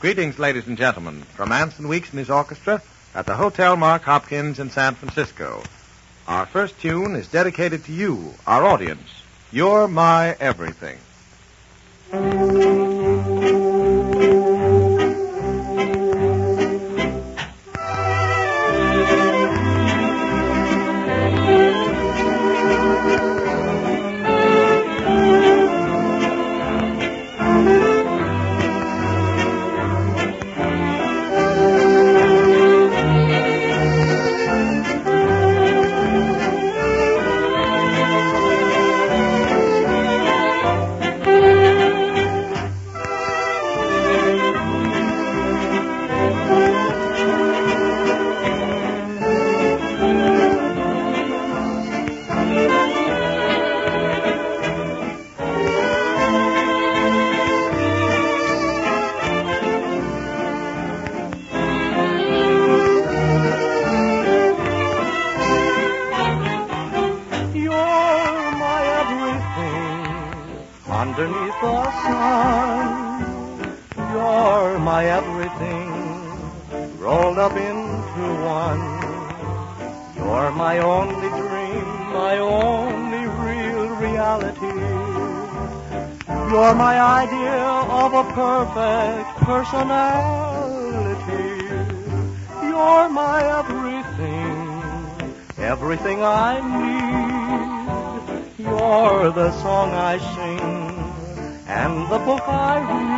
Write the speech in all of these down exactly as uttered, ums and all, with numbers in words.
Greetings, ladies and gentlemen, from Anson Weeks and his orchestra at the Hotel Mark Hopkins in San Francisco. Our first tune is dedicated to you, our audience. You're my everything. Underneath the sun, you're my everything, rolled up into one. You're my only dream, my only real reality. You're my idea of a perfect personality. You're my everything, everything I need. You're the song I sing and the book I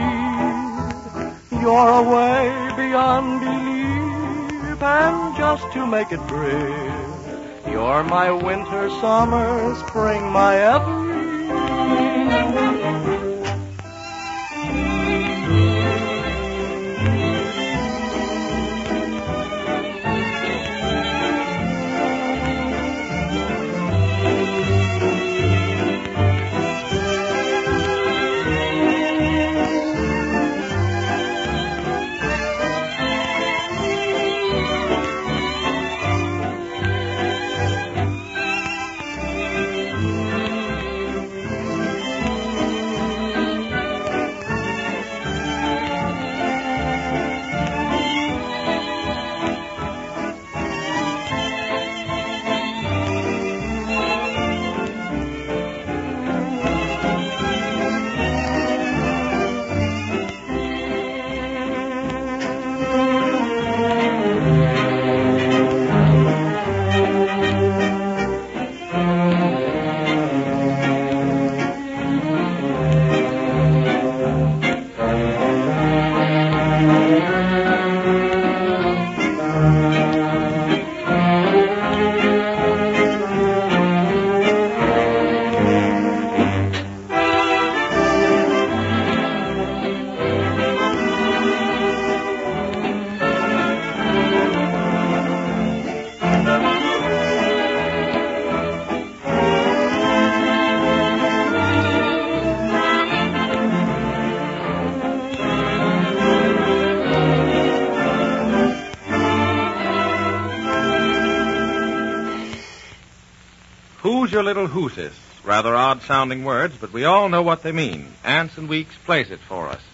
read. You're a way beyond belief, and just to make it brief, you're my winter, summer, spring, my everything. Who's your little whosis? Rather odd-sounding words, but we all know what they mean. Anson Weeks plays it for us.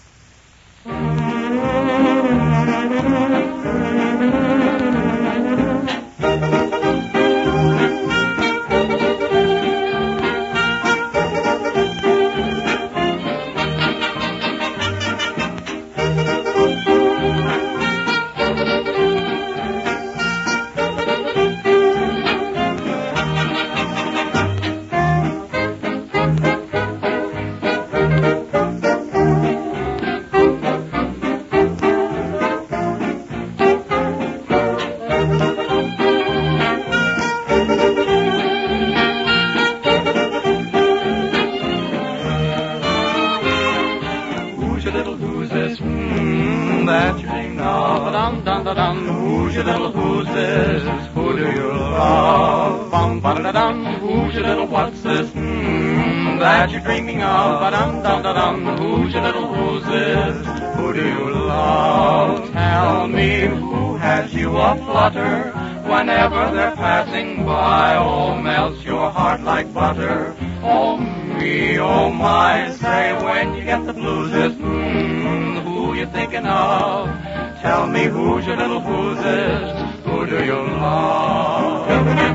Who's your little who's this? Who do you love? Bum ba da dum. Who's your little what's this? Mm, that you're dreaming of. Ba dum dum da dum. Who's your little who's this? Who do you love? Tell me who has you aflutter whenever they're passing by. Oh, melts your heart like butter. Oh me, oh my, say when you get the blues, it's mm, who you thinking of? Tell me who's your little who's this? Who do you love?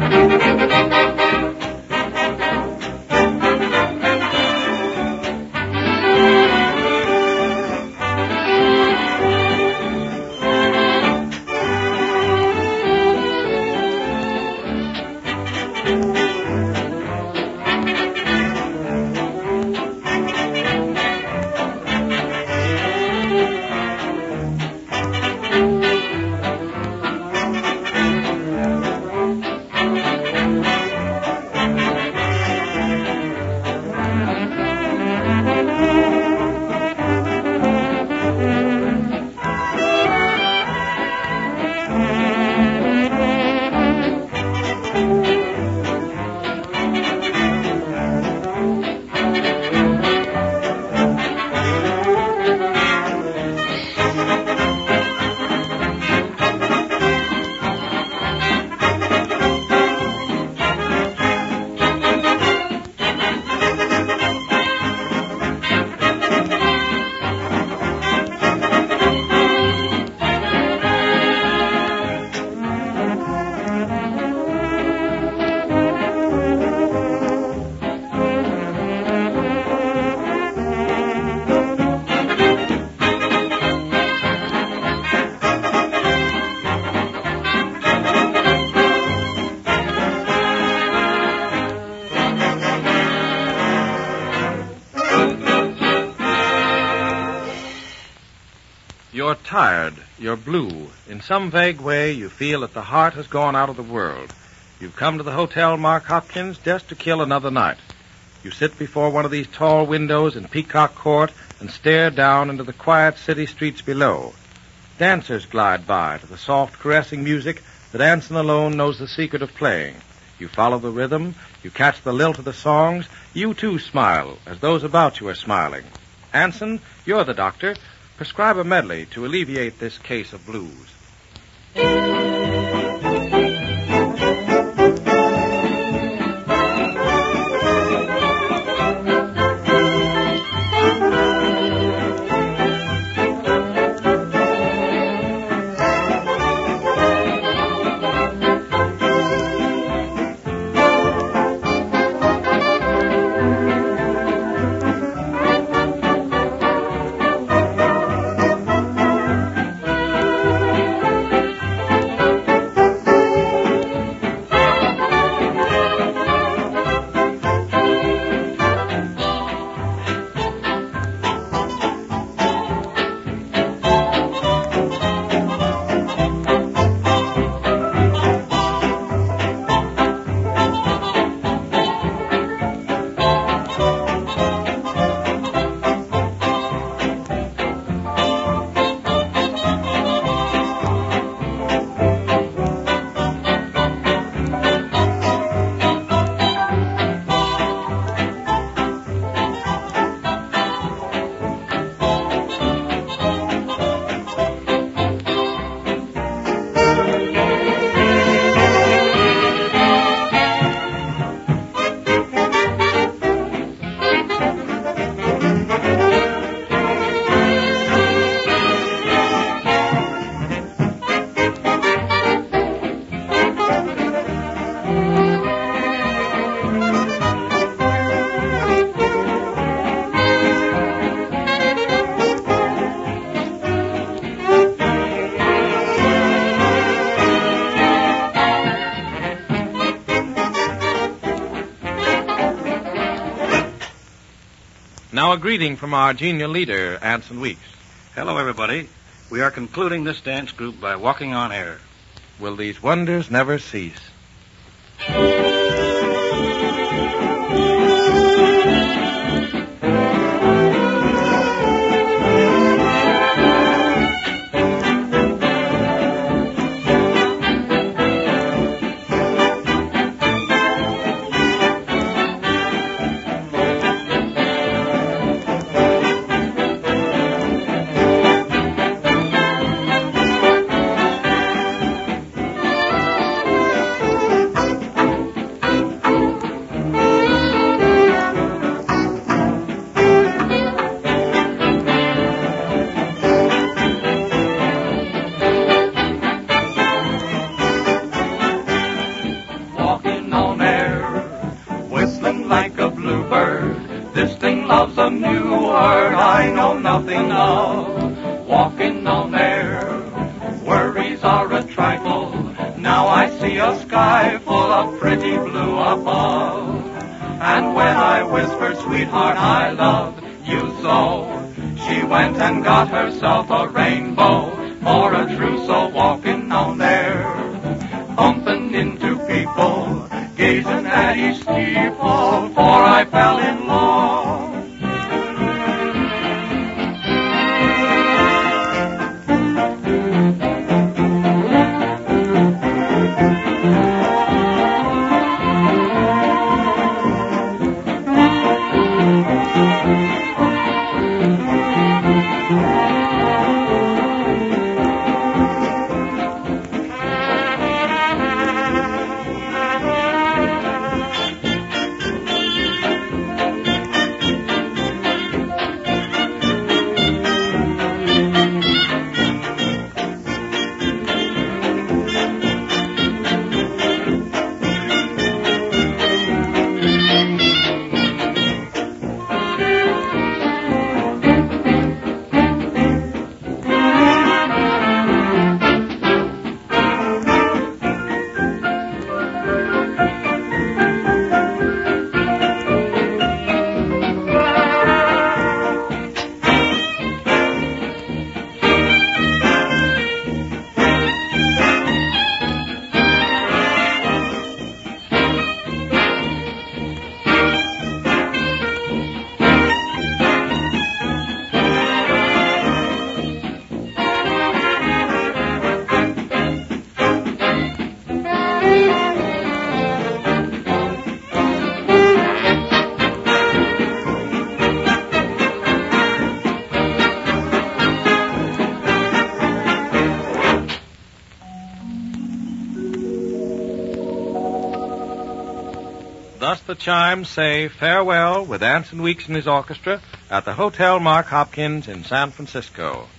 You're tired. You're blue. In some vague way, you feel that the heart has gone out of the world. You've come to the Hotel Mark Hopkins just to kill another night. You sit before one of these tall windows in Peacock Court and stare down into the quiet city streets below. Dancers glide by to the soft, caressing music that Anson alone knows the secret of playing. You follow the rhythm. You catch the lilt of the songs. You, too, smile as those about you are smiling. Anson, you're the doctor. Prescribe a medley to alleviate this case of blues. Now a greeting from our genial leader, Anson Weeks. Hello, everybody. We are concluding this dance group by walking on air. Will these wonders never cease? walking on air. Worries are a trifle, now I see a sky full of pretty blue above. And when I whispered, sweetheart, I love you so, she went and got herself a rainbow for a trousseau walking on air. Bumping into people, gazing at each steeple, for I fell in love. Thus the chimes say farewell with Anson Weeks and his orchestra at the Hotel Mark Hopkins in San Francisco.